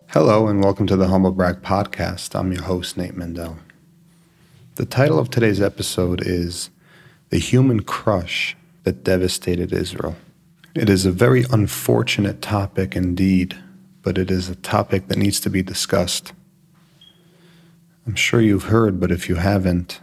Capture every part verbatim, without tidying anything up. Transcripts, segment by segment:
Hello and welcome to the Humble Brag Podcast. I'm your host, Nate Mendel. The title of today's episode is The Human Crush That Devastated Israel. It is a very unfortunate topic indeed, but it is a topic that needs to be discussed. I'm sure you've heard, but if you haven't,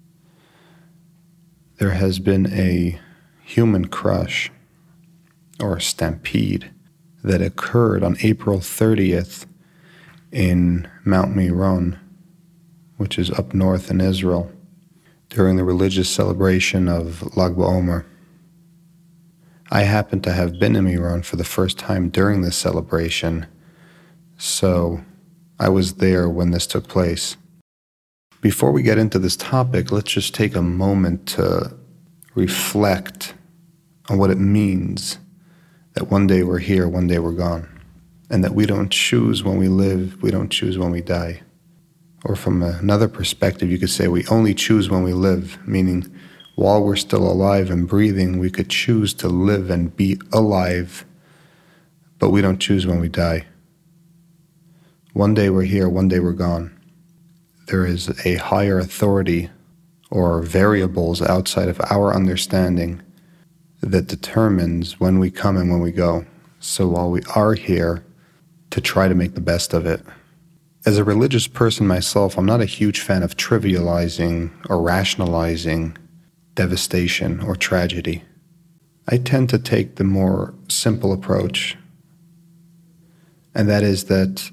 there has been a human crush or a stampede that occurred on April thirtieth in Mount Meron, which is up north in Israel, during the religious celebration of Lag BaOmer. I happened to have been in Meron for the first time during this celebration, so I was there when this took place. Before we get into this topic, let's just take a moment to reflect on what it means that one day we're here, one day we're gone, and that we don't choose when we live, we don't choose when we die. Or from another perspective, you could say we only choose when we live, meaning while we're still alive and breathing, we could choose to live and be alive, but we don't choose when we die. One day we're here, one day we're gone. There is a higher authority or variables outside of our understanding that determines when we come and when we go. So while we are here, to try to make the best of it. As a religious person myself, I'm not a huge fan of trivializing or rationalizing devastation or tragedy. I tend to take the more simple approach, and that is that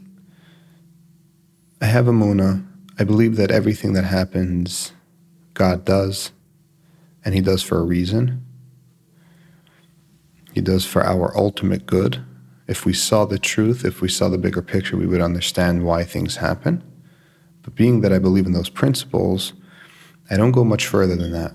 I have emunah. I believe that everything that happens, God does, and He does for a reason. He does for our ultimate good. If we saw the truth, if we saw the bigger picture, we would understand why things happen. But being that I believe in those principles, I don't go much further than that.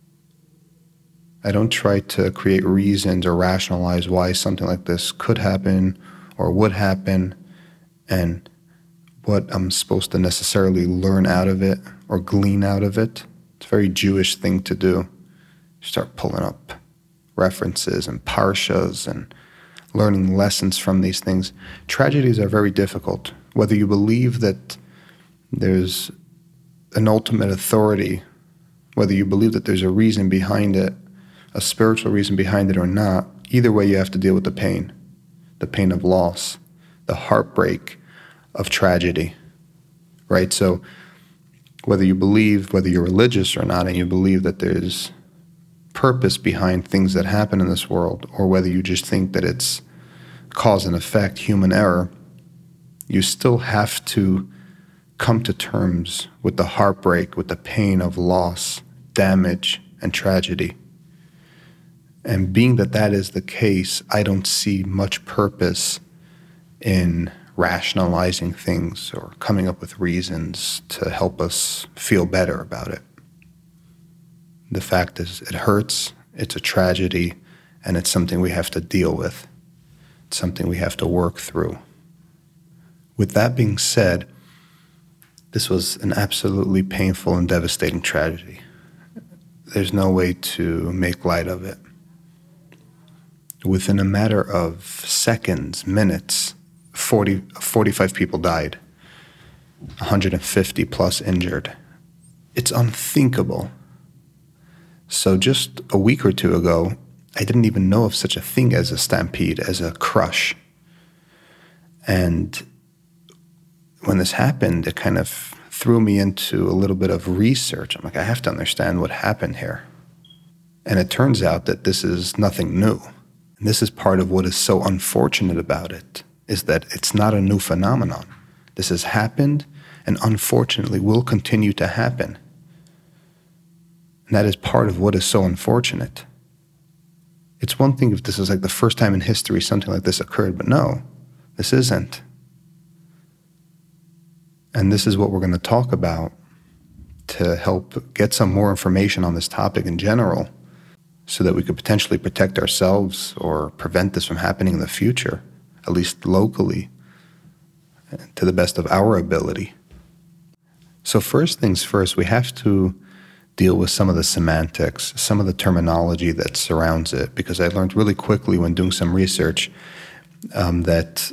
I don't try to create reasons or rationalize why something like this could happen or would happen and what I'm supposed to necessarily learn out of it or glean out of it. It's a very Jewish thing to do. You start pulling up references and parshas and learning lessons from these things. Tragedies are very difficult. Whether you believe that there's an ultimate authority, whether you believe that there's a reason behind it, a spiritual reason behind it or not, either way you have to deal with the pain, the pain of loss, the heartbreak of tragedy, right? So whether you believe, whether you're religious or not, and you believe that there's purpose behind things that happen in this world, or whether you just think that it's cause and effect, human error, you still have to come to terms with the heartbreak, with the pain of loss, damage, and tragedy. And being that that is the case, I don't see much purpose in rationalizing things or coming up with reasons to help us feel better about it. The fact is, it hurts, it's a tragedy, and it's something we have to deal with. It's something we have to work through. With that being said, this was an absolutely painful and devastating tragedy. There's no way to make light of it. Within a matter of seconds, minutes, forty, forty-five people died, one hundred fifty plus injured. It's unthinkable. So just a week or two ago, I didn't even know of such a thing as a stampede, as a crush. And when this happened, it kind of threw me into a little bit of research. I'm like, I have to understand what happened here. And it turns out that this is nothing new. And this is part of what is so unfortunate about it, is that it's not a new phenomenon. This has happened and unfortunately will continue to happen. And that is part of what is so unfortunate. It's one thing if this is like the first time in history something like this occurred, but no, this isn't. And this is what we're going to talk about to help get some more information on this topic in general so that we could potentially protect ourselves or prevent this from happening in the future, at least locally, to the best of our ability. So first things first, we have to deal with some of the semantics, some of the terminology that surrounds it, because I learned really quickly when doing some research um, that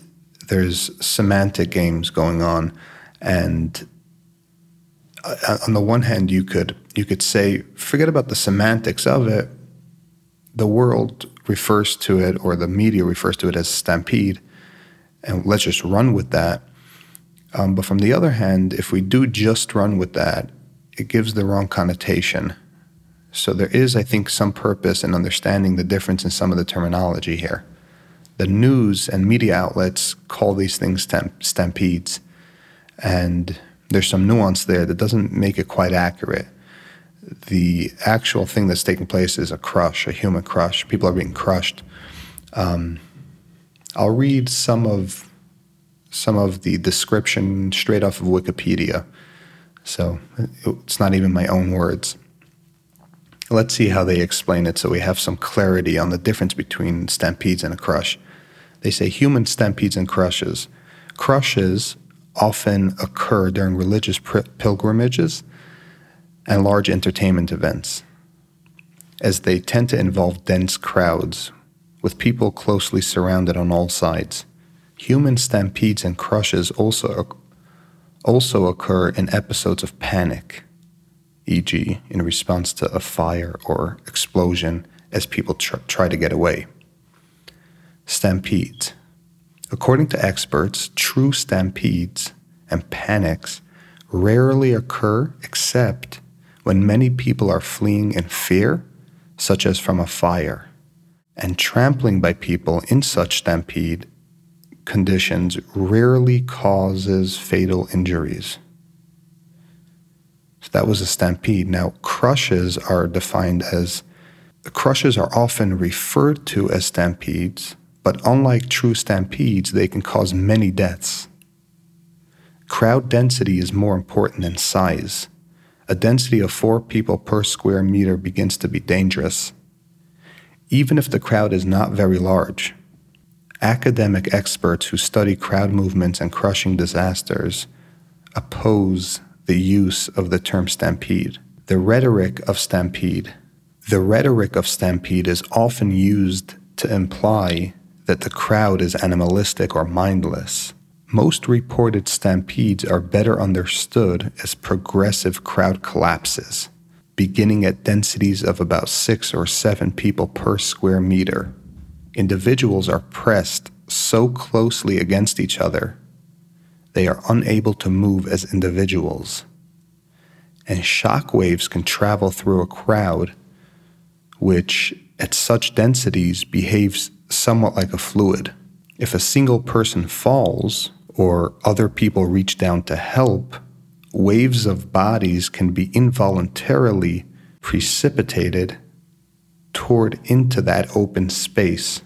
there's semantic games going on, and on the one hand, you could you could say, forget about the semantics of it. The world refers to it, or the media refers to it as stampede, and let's just run with that. Um, but from the other hand, if we do just run with that, it gives the wrong connotation. So there is, I think, some purpose in understanding the difference in some of the terminology here. The news and media outlets call these things stamp- stampedes, and there's some nuance there that doesn't make it quite accurate. The actual thing that's taking place is a crush, a human crush. People are being crushed. Um, I'll read some of some of the description straight off of Wikipedia. So it's not even my own words. Let's see how they explain it so we have some clarity on the difference between stampedes and a crush. They say human stampedes and crushes. Crushes often occur during religious pilgrimages and large entertainment events, as they tend to involve dense crowds with people closely surrounded on all sides. Human stampedes and crushes also, also occur in episodes of panic, for example, in response to a fire or explosion as people tr- try to get away. Stampedes. According to experts, true stampedes and panics rarely occur except when many people are fleeing in fear, such as from a fire, and trampling by people in such stampede conditions rarely causes fatal injuries. So that was a stampede. Now, crushes are defined as, crushes are often referred to as stampedes, but unlike true stampedes, they can cause many deaths. Crowd density is more important than size. A density of four people per square meter begins to be dangerous. Even if the crowd is not very large, academic experts who study crowd movements and crushing disasters oppose the use of the term stampede. The rhetoric of stampede. The rhetoric of stampede is often used to imply that the crowd is animalistic or mindless. Most reported stampedes are better understood as progressive crowd collapses, beginning at densities of about six or seven people per square meter. Individuals are pressed so closely against each other, they are unable to move as individuals. And shock waves can travel through a crowd, which at such densities behaves somewhat like a fluid. If a single person falls or other people reach down to help, waves of bodies can be involuntarily precipitated toward into that open space.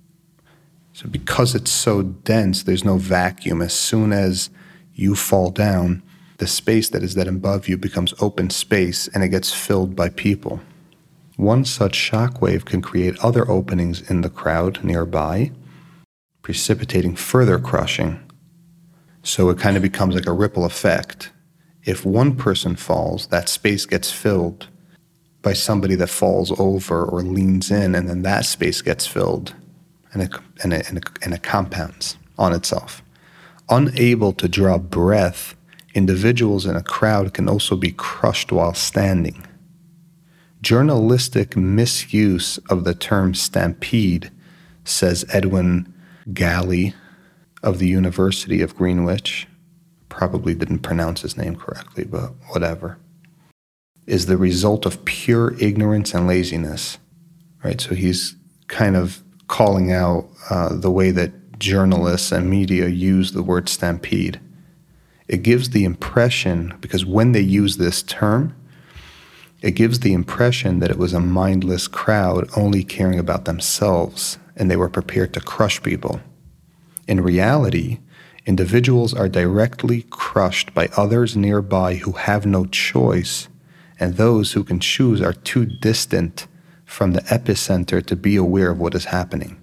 So because it's so dense, there's no vacuum. As soon as you fall down, the space that is then above you becomes open space and it gets filled by people. One such shockwave can create other openings in the crowd nearby, precipitating further crushing. So it kind of becomes like a ripple effect. If one person falls, that space gets filled by somebody that falls over or leans in, and then that space gets filled, and it, and it, and it, and it compounds on itself. Unable to draw breath, individuals in a crowd can also be crushed while standing. Journalistic misuse of the term stampede, says Edwin Galley of the University of Greenwich, probably didn't pronounce his name correctly, but whatever, is the result of pure ignorance and laziness, right? So he's kind of calling out uh, the way that journalists and media use the word stampede. It gives the impression, because when they use this term, it gives the impression that it was a mindless crowd only caring about themselves and they were prepared to crush people. In reality, individuals are directly crushed by others nearby who have no choice, and those who can choose are too distant from the epicenter to be aware of what is happening.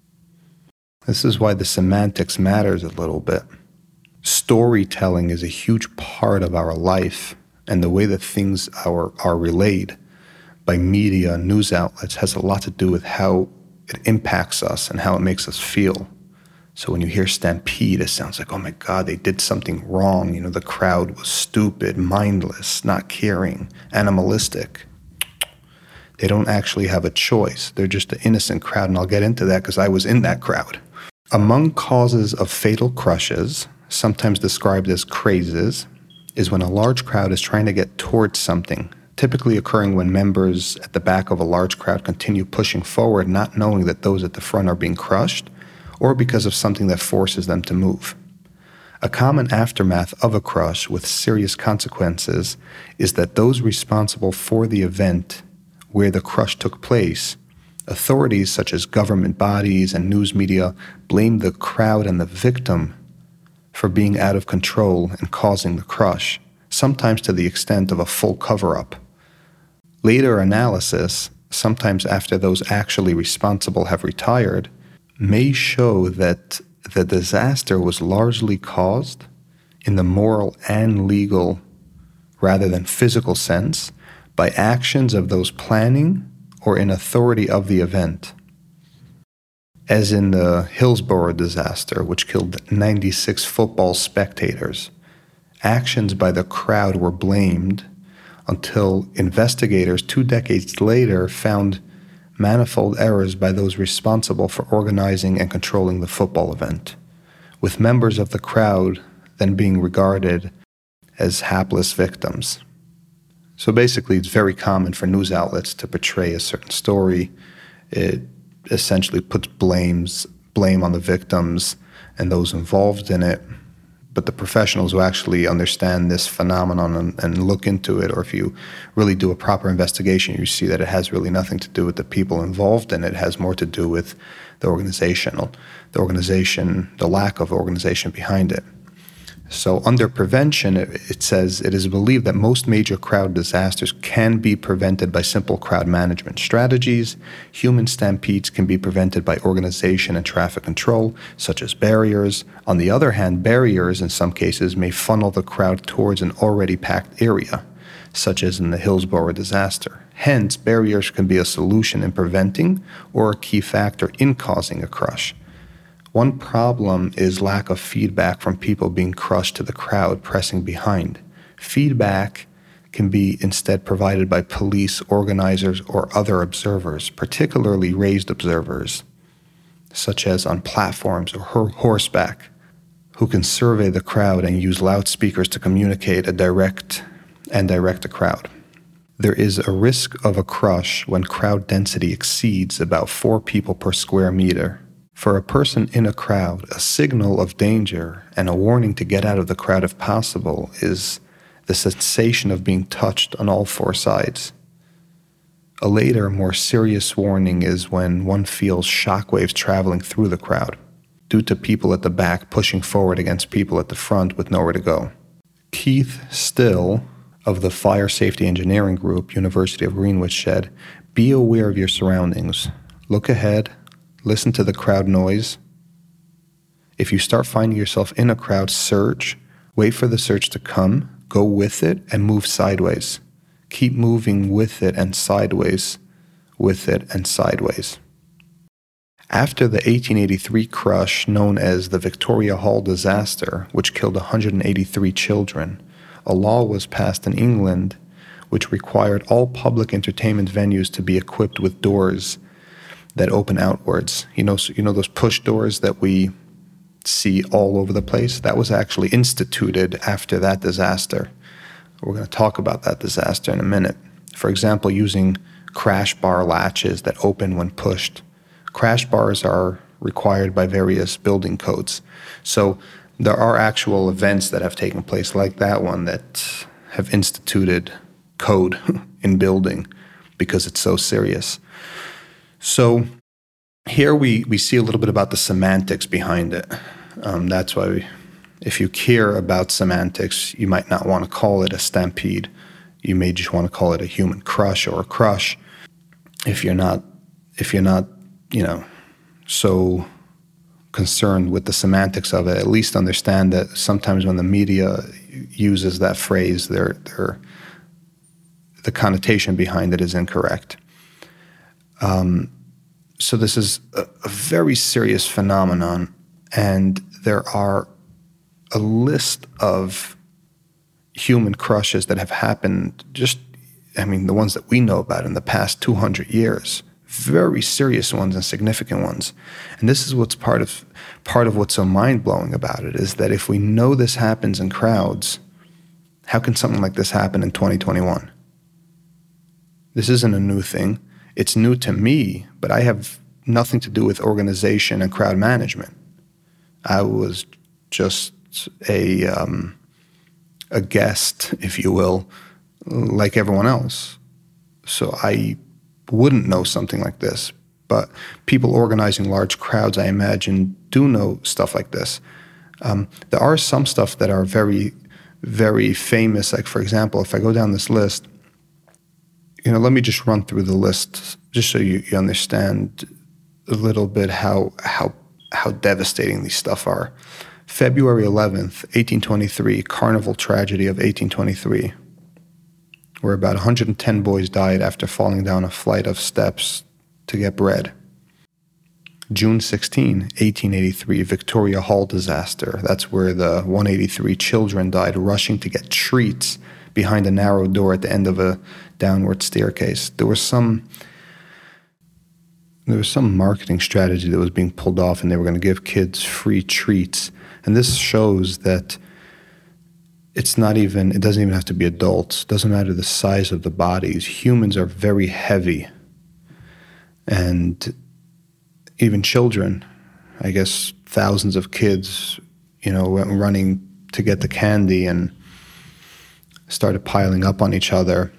This is why the semantics matters a little bit. Storytelling is a huge part of our life, and the way that things are, are relayed by media, news outlets, has a lot to do with how it impacts us and how it makes us feel. So when you hear stampede, it sounds like, oh my God, they did something wrong. You know, the crowd was stupid, mindless, not caring, animalistic. They don't actually have a choice. They're just an innocent crowd, and I'll get into that because I was in that crowd. Among causes of fatal crushes, sometimes described as crazes, is when a large crowd is trying to get towards something, typically occurring when members at the back of a large crowd continue pushing forward, not knowing that those at the front are being crushed, or because of something that forces them to move. A common aftermath of a crush with serious consequences is that those responsible for the event where the crush took place, authorities such as government bodies and news media, blame the crowd and the victim for being out of control and causing the crush, sometimes to the extent of a full cover-up. Later analysis, sometimes after those actually responsible have retired, may show that the disaster was largely caused in the moral and legal, rather than physical sense, by actions of those planning or in authority of the event. As in the Hillsborough disaster, which killed ninety-six football spectators, actions by the crowd were blamed until investigators two decades later found manifold errors by those responsible for organizing and controlling the football event, with members of the crowd then being regarded as hapless victims. So basically, it's very common for news outlets to portray a certain story. It essentially puts blames, blame on the victims and those involved in it. But the professionals who actually understand this phenomenon and, and look into it, or if you really do a proper investigation, you see that it has really nothing to do with the people involved in it. It has more to do with the organizational, the organization, the lack of organization behind it. So under prevention, it, it says it is believed that most major crowd disasters can be prevented by simple crowd management strategies. Human stampedes can be prevented by organization and traffic control, such as barriers. On the other hand, barriers in some cases may funnel the crowd towards an already packed area, such as in the Hillsborough disaster. Hence, barriers can be a solution in preventing or a key factor in causing a crush. One problem is lack of feedback from people being crushed to the crowd pressing behind. Feedback can be instead provided by police, organizers, or other observers, particularly raised observers, such as on platforms or horseback, who can survey the crowd and use loudspeakers to communicate a direct and direct the crowd. There is a risk of a crush when crowd density exceeds about four people per square meter. For a person in a crowd, a signal of danger and a warning to get out of the crowd if possible is the sensation of being touched on all four sides. A later, more serious warning is when one feels shockwaves traveling through the crowd, due to people at the back pushing forward against people at the front with nowhere to go. Keith Still of the Fire Safety Engineering Group, University of Greenwich, said, "Be aware of your surroundings. Look ahead. Listen to the crowd noise. If you start finding yourself in a crowd, search, wait for the search to come, go with it, and move sideways. Keep moving with it and sideways, with it and sideways." After the eighteen eighty-three crush known as the Victoria Hall disaster, which killed one hundred eighty-three children, a law was passed in England which required all public entertainment venues to be equipped with doors that open outwards. You know, you know those push doors that we see all over the place? That was actually instituted after that disaster. We're going to talk about that disaster in a minute. For example, using crash bar latches that open when pushed. Crash bars are required by various building codes. So there are actual events that have taken place like that one that have instituted code in building because it's so serious. So here we, we see a little bit about the semantics behind it. Um, that's why we, if you care about semantics, you might not want to call it a stampede. You may just want to call it a human crush or a crush. If you're not, if you're not, you know, so concerned with the semantics of it, at least understand that sometimes when the media uses that phrase, they're, they're, the connotation behind it is incorrect. Um, so this is a, a very serious phenomenon. And there are a list of human crushes that have happened just, I mean, the ones that we know about in the past two hundred years, very serious ones and significant ones. And this is what's part of part of what's so mind-blowing about it, is that if we know this happens in crowds, how can something like this happen in twenty twenty-one? This isn't a new thing. It's new to me, but I have nothing to do with organization and crowd management. I was just a um, a guest, if you will, like everyone else. So I wouldn't know something like this. But people organizing large crowds, I imagine, do know stuff like this. Um, there are some stuff that are very, very famous. Like, for example, if I go down this list, you know, let me just run through the list just so you, you understand a little bit how how how devastating these stuff are. February eleventh, eighteen twenty-three, Carnival tragedy of eighteen twenty-three, where about one hundred ten boys died after falling down a flight of steps to get bread. June sixteenth, eighteen eighty-three, Victoria Hall disaster. That's where the one hundred eighty-three children died rushing to get treats behind a narrow door at the end of a downward staircase. There was some there was some marketing strategy that was being pulled off, and they were going to give kids free treats. And this shows that it's not even, it doesn't even have to be adults. It doesn't matter the size of the bodies. Humans are very heavy. And even children, I guess thousands of kids, you know, went running to get the candy and started piling up on each other.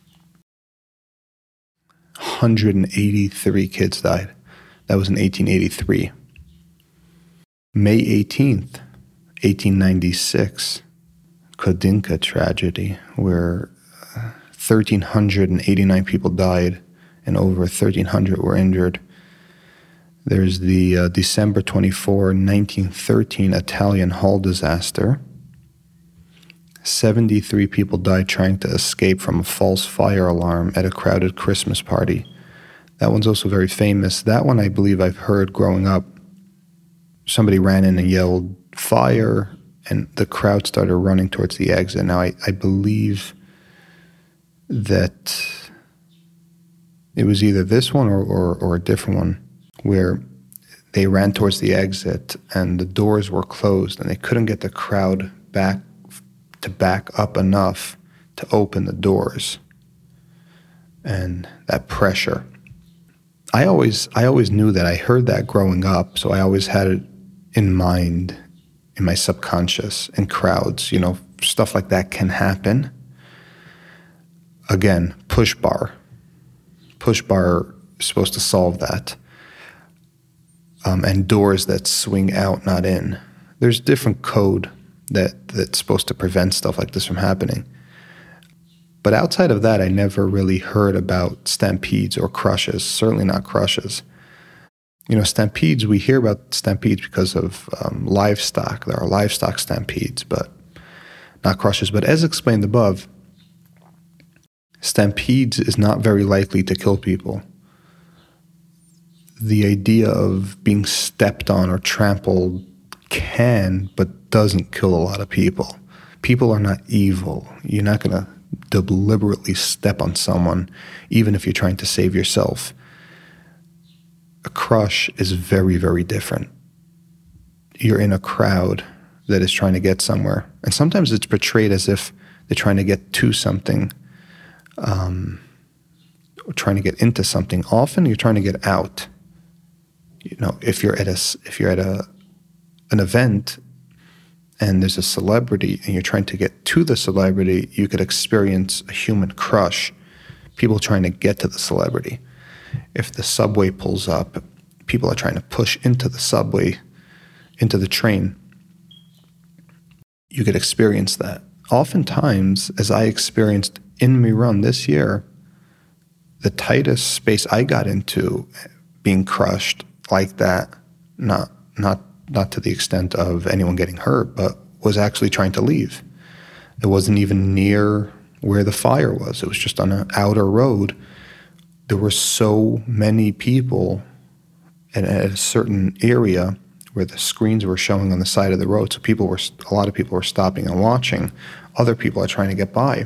one hundred eighty-three kids died. That was in eighteen eighty-three. May eighteenth, eighteen ninety-six, Kodinka tragedy, where one thousand three hundred eighty-nine people died and over thirteen hundred were injured. There's the uh, December twenty-fourth, nineteen thirteen Italian Hall disaster. seventy-three people died trying to escape from a false fire alarm at a crowded Christmas party. That one's also very famous. That one I believe I've heard growing up. Somebody ran in and yelled, "Fire!" and the crowd started running towards the exit. Now, I, I believe that it was either this one or, or, or a different one, where they ran towards the exit and the doors were closed and they couldn't get the crowd back to back up enough to open the doors. And that pressure. I always I always knew that. I heard that growing up, so I always had it in mind, in my subconscious, in crowds, you know, stuff like that can happen. Again, push bar. Push bar is supposed to solve that. Um, and doors that swing out, not in. There's different code that that's supposed to prevent stuff like this from happening. But outside of that, I never really heard about stampedes or crushes, certainly not crushes. You know, stampedes, we hear about stampedes because of um, livestock. There are livestock stampedes, but not crushes. But as explained above, stampedes is not very likely to kill people. The idea of being stepped on or trampled can, but doesn't kill a lot of people. People are not evil. You're not going to deliberately step on someone, even if you're trying to save yourself. A crush is very, very different. You're in a crowd that is trying to get somewhere. And sometimes it's portrayed as if they're trying to get to something, um, or trying to get into something. Often you're trying to get out. You know, if you're at a, if you're at a, an event and there's a celebrity and you're trying to get to the celebrity, you could experience a human crush, people trying to get to the celebrity. If the subway pulls up, people are trying to push into the subway, into the train. You could experience that. Oftentimes, as I experienced in Meron this year, the tightest space I got into being crushed like that, not not not to the extent of anyone getting hurt, but was actually trying to leave. It wasn't even near where the fire was. It was just on an outer road. There were so many people at, at a certain area where the screens were showing on the side of the road. So people were, a lot of people were stopping and watching. Other people are trying to get by.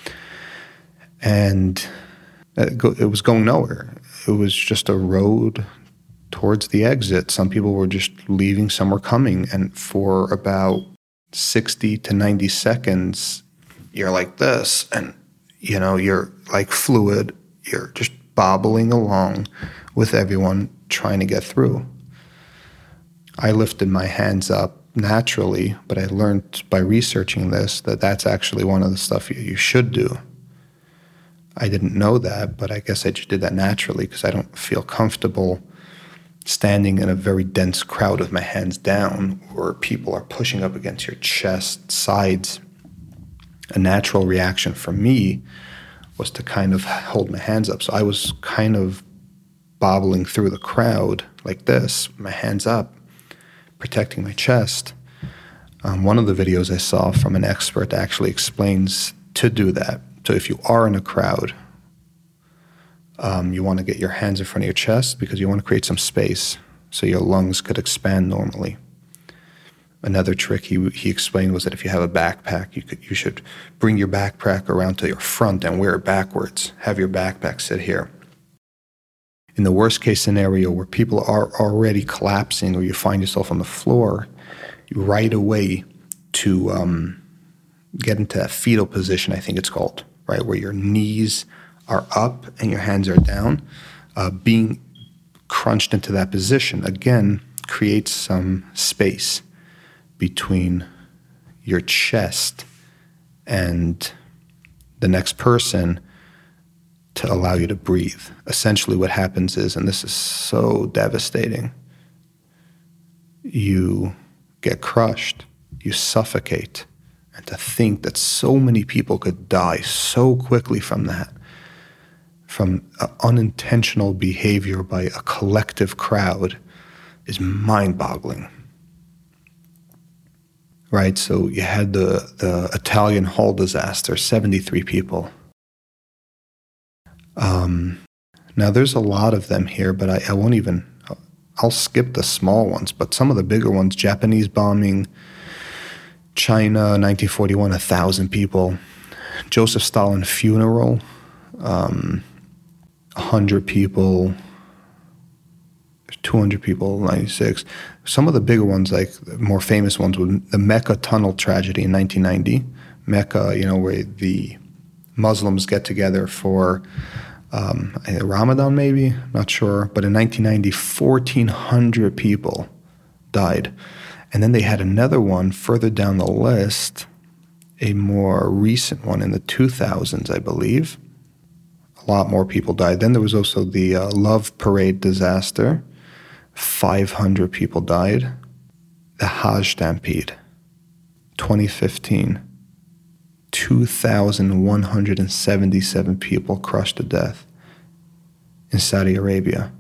And it was going nowhere. It was just a road towards the exit. Some people were just leaving, some were coming. And for about sixty to ninety seconds, you're like this. And, you know, you're like fluid. You're just bobbling along with everyone trying to get through. I lifted my hands up naturally, but I learned by researching this that that's actually one of the stuff you, you should do. I didn't know that, but I guess I just did that naturally because I don't feel comfortable standing in a very dense crowd with my hands down where people are pushing up against your chest, sides. A natural reaction for me was to kind of hold my hands up. So I was kind of bobbling through the crowd like this, my hands up, protecting my chest. Um, one of the videos I saw from an expert actually explains to do that. So if you are in a crowd, um, you want to get your hands in front of your chest because you want to create some space so your lungs could expand normally. Another trick he he explained was that if you have a backpack, you could you should bring your backpack around to your front and wear it backwards. Have your backpack sit here. In the worst case scenario where people are already collapsing or you find yourself on the floor, you right away to um, get into that fetal position, I think it's called, right, where your knees are up and your hands are down. Uh, being crunched into that position, again, creates some space between your chest and the next person to allow you to breathe. Essentially what happens is, and this is so devastating, you get crushed, you suffocate. And to think that so many people could die so quickly from that, from unintentional behavior by a collective crowd, is mind-boggling. Right, so you had the, the Italian Hall disaster, seventy-three people. Um, now, there's a lot of them here, but I, I won't even, I'll skip the small ones, but some of the bigger ones, Japanese bombing, China, nineteen forty-one, a thousand people. Joseph Stalin funeral, um, one hundred people, two hundred people, ninety-six. Some of the bigger ones, like the more famous ones, were the Mecca tunnel tragedy in nineteen ninety. Mecca, you know, where the Muslims get together for um, Ramadan, maybe, not sure. But in nineteen ninety, fourteen hundred people died. And then they had another one further down the list, a more recent one in the two thousands, I believe. A lot more people died. Then there was also the uh, Love Parade disaster. five hundred people died. The Hajj Stampede, twenty fifteen. two thousand one hundred seventy-seven people crushed to death in Saudi Arabia.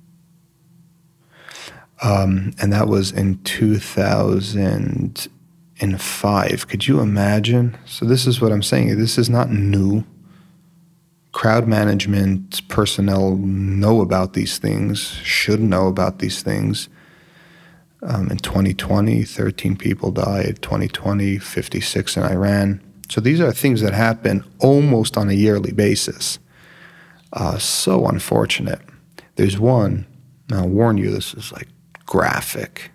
Um, and that was in two thousand five. Could you imagine? So this is what I'm saying. This is not new. Crowd management personnel know about these things, should know about these things. Um, in twenty twenty, thirteen people died. twenty twenty, fifty-six in Iran. So these are things that happen almost on a yearly basis. Uh, so unfortunate. There's one, and I'll warn you, this is like graphic.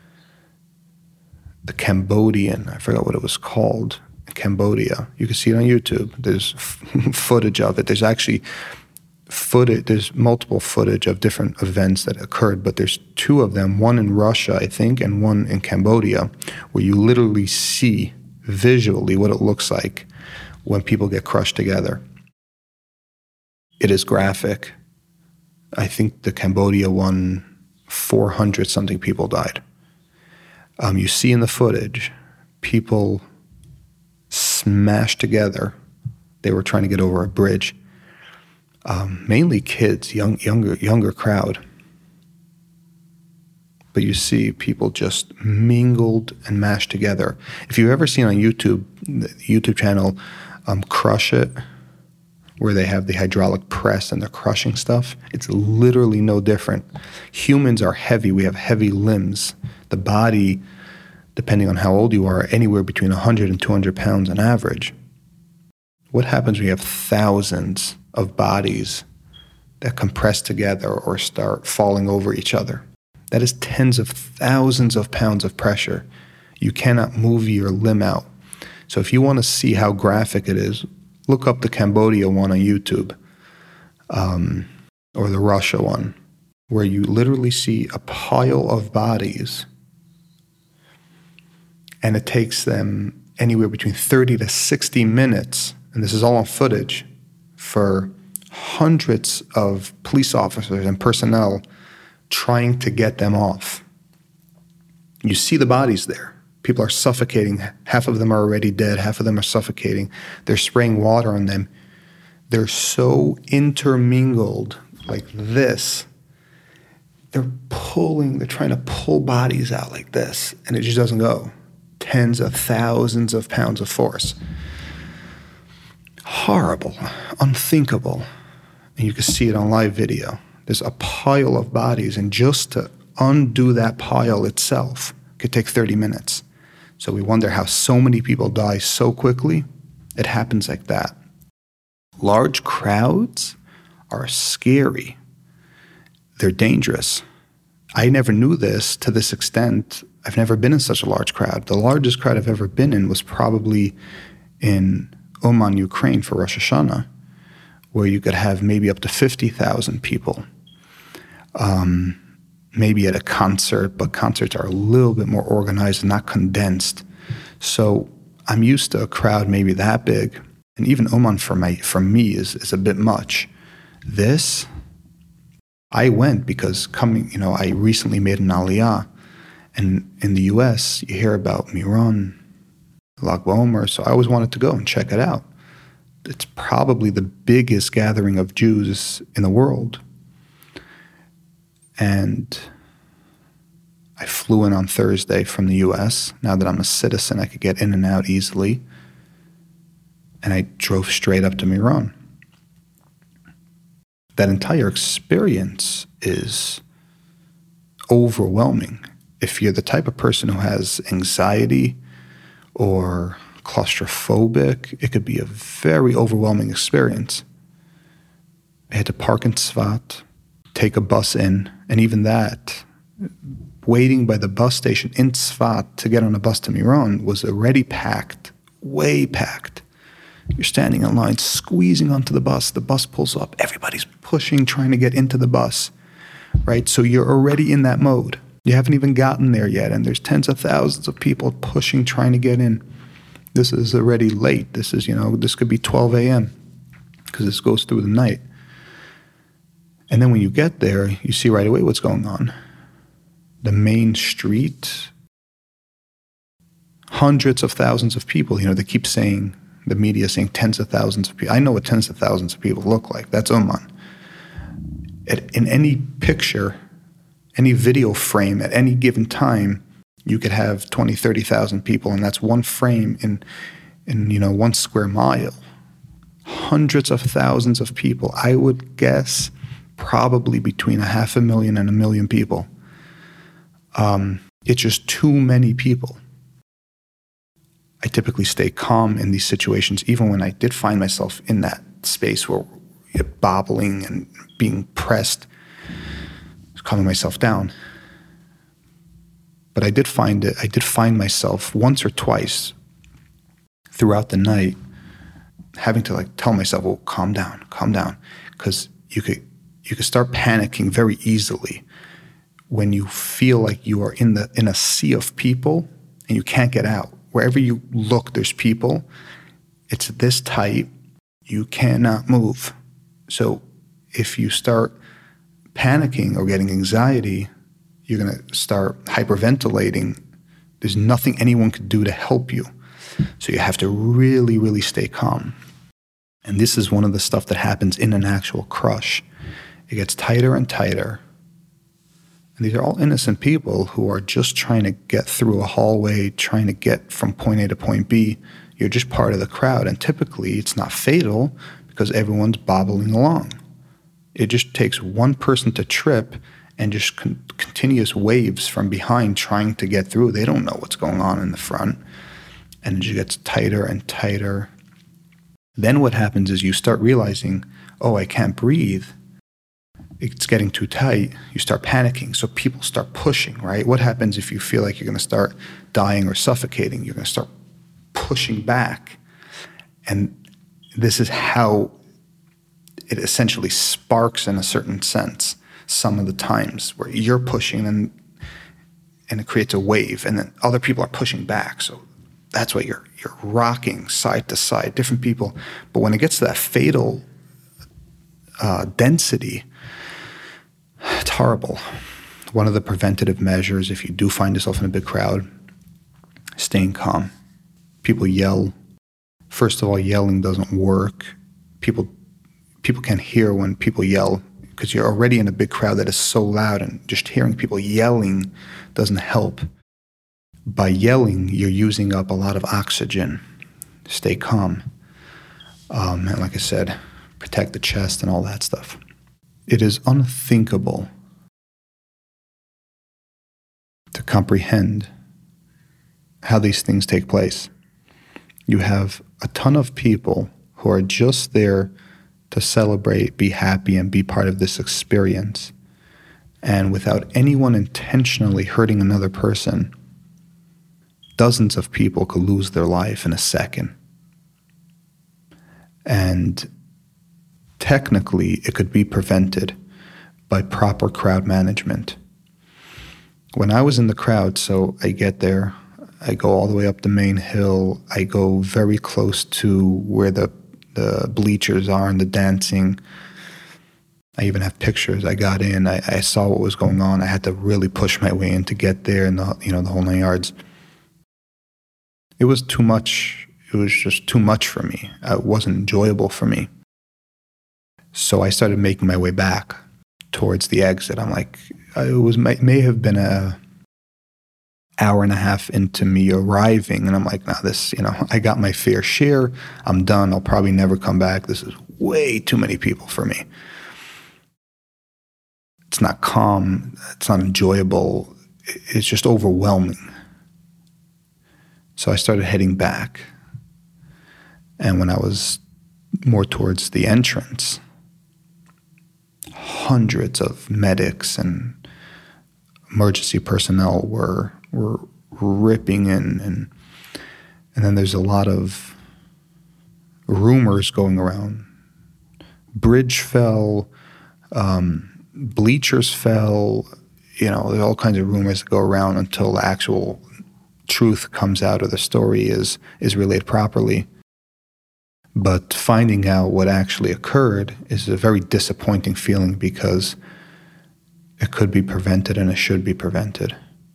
The Cambodian, I forgot what it was called, Cambodia. You can see it on YouTube. There's f- footage of it. There's actually footage, there's multiple footage of different events that occurred, but there's two of them, one in Russia, I think, and one in Cambodia, where you literally see visually what it looks like when people get crushed together. It is graphic. I think the Cambodia one, four hundred something people died. Um, you see in the footage, people smashed together. They were trying to get over a bridge. Um, mainly kids, young, younger, younger crowd. But you see people just mingled and mashed together. If you've ever seen on YouTube, the YouTube channel, um, Crush It, where they have the hydraulic press and they're crushing stuff. It's literally no different. Humans are heavy. We have heavy limbs. The body, depending on how old you are, anywhere between one hundred and two hundred pounds on average. What happens when you have thousands of bodies that compress together or start falling over each other? That is tens of thousands of pounds of pressure. You cannot move your limb out. So if you want to see how graphic it is, look up the Cambodia one on YouTube, um, or the Russia one, where you literally see a pile of bodies, and it takes them anywhere between thirty to sixty minutes, and this is all on footage, for hundreds of police officers and personnel trying to get them off. You see the bodies there. People are suffocating. Half of them are already dead. Half of them are suffocating. They're spraying water on them. They're so intermingled like this. They're pulling, they're trying to pull bodies out like this, and it just doesn't go. Tens of thousands of pounds of force. Horrible, unthinkable. And you can see it on live video. There's a pile of bodies, and just to undo that pile itself could take thirty minutes. So we wonder how so many people die so quickly. It happens like that. Large crowds are scary. They're dangerous. I never knew this to this extent. I've never been in such a large crowd. The largest crowd I've ever been in was probably in Uman, Ukraine for Rosh Hashanah, where you could have maybe up to fifty thousand people. Um, maybe at a concert, but concerts are a little bit more organized and not condensed. So I'm used to a crowd maybe that big, and even Uman for, my, for me is, is a bit much. This, I went because coming, you know, I recently made an aliyah, and in the U S, you hear about Miron, Lag BaOmer, so I always wanted to go and check it out. It's probably the biggest gathering of Jews in the world. And I flew in on Thursday from the U S. Now that I'm a citizen, I could get in and out easily. And I drove straight up to Miron. That entire experience is overwhelming. If you're the type of person who has anxiety or claustrophobic, it could be a very overwhelming experience. I had to park in Tzfat, take a bus in, and even that, waiting by the bus station in Tzfat to get on a bus to Miron was already packed, way packed. You're standing in line, squeezing onto the bus. The bus pulls up. Everybody's pushing, trying to get into the bus, right? So you're already in that mode. You haven't even gotten there yet, and there's tens of thousands of people pushing, trying to get in. This is already late. This is, you know, this could be twelve a.m. because this goes through the night. And then when you get there, you see right away what's going on. The main street, hundreds of thousands of people. You know, they keep saying, the media saying tens of thousands of people. I know what tens of thousands of people look like. That's Uman. At, in any picture, any video frame at any given time, you could have twenty, thirty thousand people, and that's one frame in, in you know, one square mile. Hundreds of thousands of people. I would guess probably between a half a million and a million people. Um, it's just too many people. I typically stay calm in these situations, even when I did find myself in that space where you're bobbling and being pressed, calming myself down. But I did find it, I did find myself once or twice throughout the night having to like tell myself, oh, calm down, calm down. Because you could you could start panicking very easily when you feel like you are in the in a sea of people and you can't get out. Wherever you look, there's people. It's this tight, you cannot move. So if you start panicking or getting anxiety, you're going to start hyperventilating. There's nothing anyone could do to help you. So you have to really, really stay calm. And this is one of the stuff that happens in an actual crush. It gets tighter and tighter. And these are all innocent people who are just trying to get through a hallway, trying to get from point A to point B. You're just part of the crowd. And typically it's not fatal because everyone's bobbling along. It just takes one person to trip and just con- continuous waves from behind trying to get through. They don't know what's going on in the front. And it just gets tighter and tighter. Then what happens is you start realizing, oh, I can't breathe. It's getting too tight. You start panicking. So people start pushing, right? What happens if you feel like you're going to start dying or suffocating? You're going to start pushing back. And this is how it essentially sparks in a certain sense some of the times where you're pushing and and it creates a wave, and then other people are pushing back. So that's why you're you're rocking side to side, different people. But when it gets to that fatal uh, density, it's horrible. One of the preventative measures, if you do find yourself in a big crowd, staying calm. People yell. First of all, yelling doesn't work. People people can't hear when people yell because you're already in a big crowd that is so loud, and just hearing people yelling doesn't help. By yelling, you're using up a lot of oxygen. Stay calm. Um, and like I said, protect the chest and all that stuff. It is unthinkable to comprehend how these things take place. You have a ton of people who are just there to celebrate, be happy, and be part of this experience. And without anyone intentionally hurting another person, dozens of people could lose their life in a second. And technically, it could be prevented by proper crowd management. When I was in the crowd, so I get there, I go all the way up the main hill, I go very close to where the, the bleachers are and the dancing. I even have pictures. I got in, I, I saw what was going on. I had to really push my way in to get there, and the, you know, the whole nine yards. It was too much. It was just too much for me. It wasn't enjoyable for me. So I started making my way back towards the exit. I'm like, it was may, may have been a hour and a half into me arriving, and I'm like, nah, this, you know, I got my fair share. I'm done. I'll probably never come back. This is way too many people for me. It's not calm. It's not enjoyable. It's just overwhelming. So I started heading back. And when I was more towards the entrance, hundreds of medics and emergency personnel were were ripping in, and and then there's a lot of rumors going around. Bridge fell, um, bleachers fell, you know, there's all kinds of rumors that go around until the actual truth comes out, or the story is is relayed properly. But finding out what actually occurred is a very disappointing feeling, because it could be prevented and it should be prevented.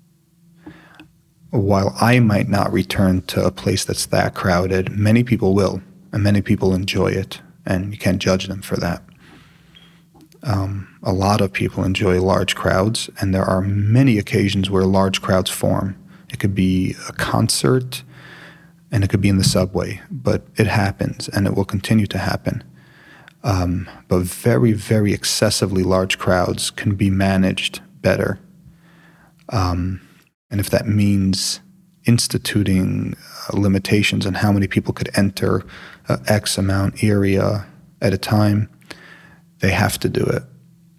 While I might not return to a place that's that crowded, many people will, and many people enjoy it, and you can't judge them for that. Um, a lot of people enjoy large crowds, and there are many occasions where large crowds form. It could be a concert, and it could be in the subway, but it happens, and it will continue to happen. Um, but very, very excessively large crowds can be managed better. Um, and if that means instituting uh, limitations on how many people could enter uh, X amount area at a time, they have to do it.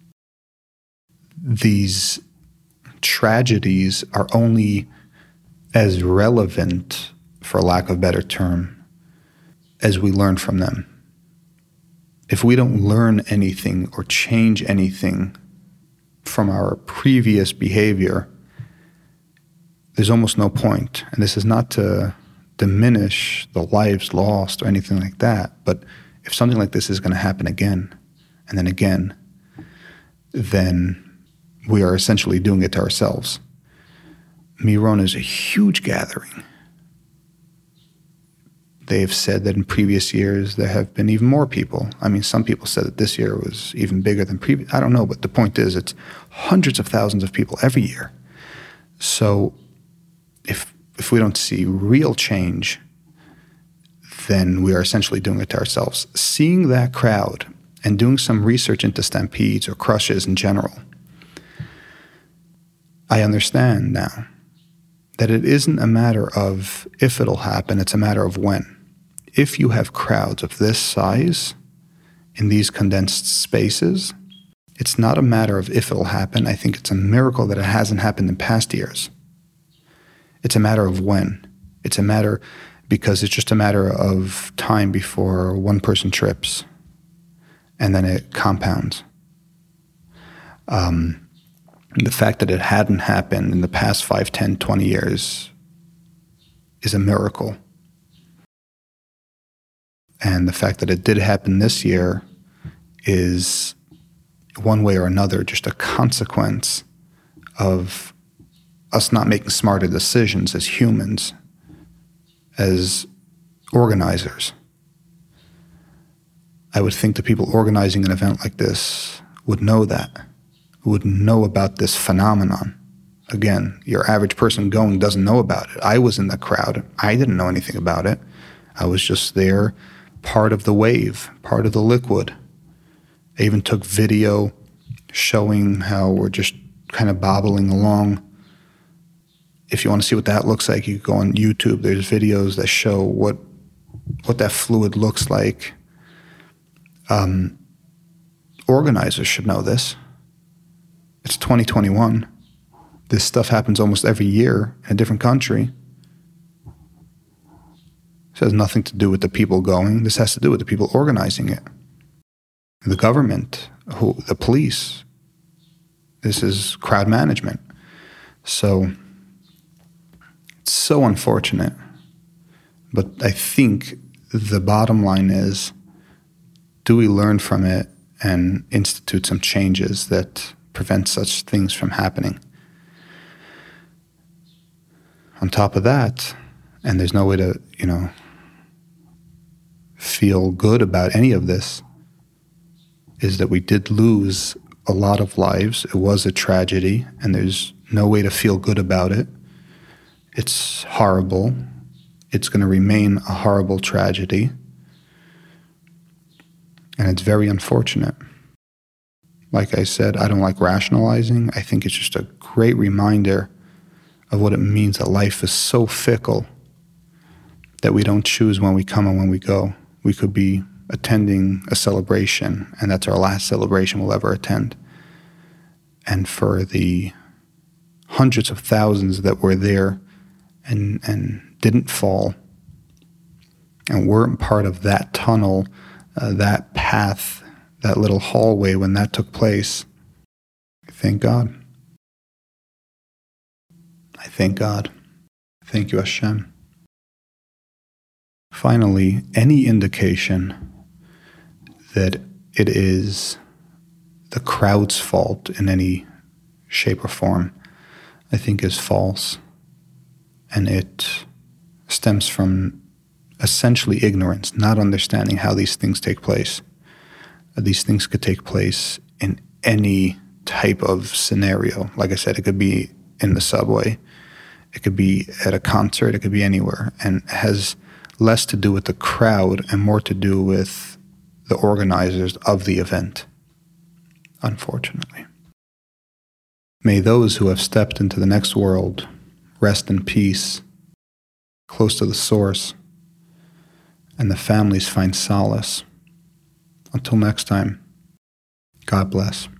These tragedies are only as relevant, for lack of a better term, as we learn from them. If we don't learn anything or change anything from our previous behavior, there's almost no point. And this is not to diminish the lives lost or anything like that, but if something like this is going to happen again and then again, then we are essentially doing it to ourselves. Miron is a huge gathering. They've said that in previous years there have been even more people. I mean, some people said that this year was even bigger than previous. I don't know, but the point is it's hundreds of thousands of people every year. So if if we don't see real change, then we are essentially doing it to ourselves. Seeing that crowd and doing some research into stampedes or crushes in general, I understand now that it isn't a matter of if it'll happen, it's a matter of when. If you have crowds of this size in these condensed spaces, it's not a matter of if it'll happen. I think it's a miracle that it hasn't happened in past years. It's a matter of when. It's a matter because it's just a matter of time before one person trips and then it compounds. Um, the fact that it hadn't happened in the past five, ten, twenty years is a miracle. And the fact that it did happen this year is, one way or another, just a consequence of us not making smarter decisions as humans, as organizers. I would think the people organizing an event like this would know that, would know about this phenomenon. Again, your average person going doesn't know about it. I was in the crowd. I didn't know anything about it. I was just there, part of the wave, part of the liquid. I even took video showing how we're just kind of bobbling along. If you want to see what that looks like, you can go on YouTube. There's videos that show what what that fluid looks like. Um, organizers should know this. It's twenty twenty-one. This stuff happens almost every year in a different country. This has nothing to do with the people going. This has to do with the people organizing it. The government, who, the police. This is crowd management. So it's so unfortunate. But I think the bottom line is, do we learn from it and institute some changes that prevent such things from happening? On top of that, and there's no way to, you know, feel good about any of this, is that we did lose a lot of lives. It was a tragedy, and there's no way to feel good about it. It's horrible. It's going to remain a horrible tragedy. And it's very unfortunate. Like I said, I don't like rationalizing. I think it's just a great reminder of what it means that life is so fickle that we don't choose when we come and when we go. We could be attending a celebration, and that's our last celebration we'll ever attend. And for the hundreds of thousands that were there and and didn't fall and weren't part of that tunnel, uh, that path, that little hallway when that took place, I thank God. I thank God. Thank you, Hashem. Finally, any indication that it is the crowd's fault in any shape or form, I think is false. And it stems from essentially ignorance, not understanding how these things take place. These things could take place in any type of scenario. Like I said, it could be in the subway, it could be at a concert, it could be anywhere, and it has less to do with the crowd and more to do with the organizers of the event, unfortunately. May those who have stepped into the next world rest in peace, close to the source, and the families find solace. Until next time, God bless.